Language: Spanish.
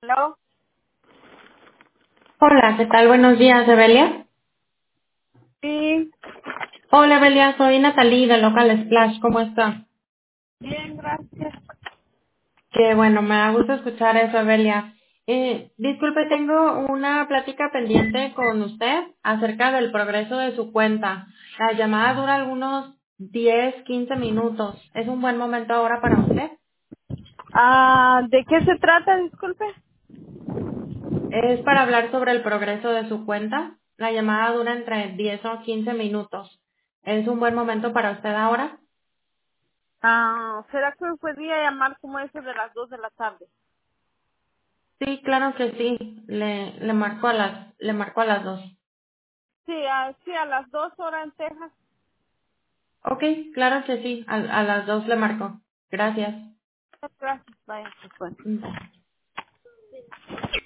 ¿Hello? Hola, ¿qué tal? Buenos días, Evelia. Sí, Hola, Evelia, soy Natalie de Local Splash. ¿Cómo está? bien, gracias. Qué bueno, me da gusto escuchar eso, Evelia. Disculpe, tengo una plática pendiente con usted acerca del progreso de su cuenta. La llamada dura algunos 10, 15 minutos. ¿Es un buen momento ahora para usted? ¿De qué se trata, disculpe? Es para hablar sobre el progreso de su cuenta. La llamada dura entre 10 o 15 minutos. ¿Es un buen momento para usted ahora? ¿Será que me podría llamar como eso de las 2 de la tarde? Sí, claro que sí. Le marco a las 2. Sí, sí, a las 2 horas en Texas. Ok, claro que sí. A las 2 le marco. Gracias. Gracias, vaya, pues bueno. Bye.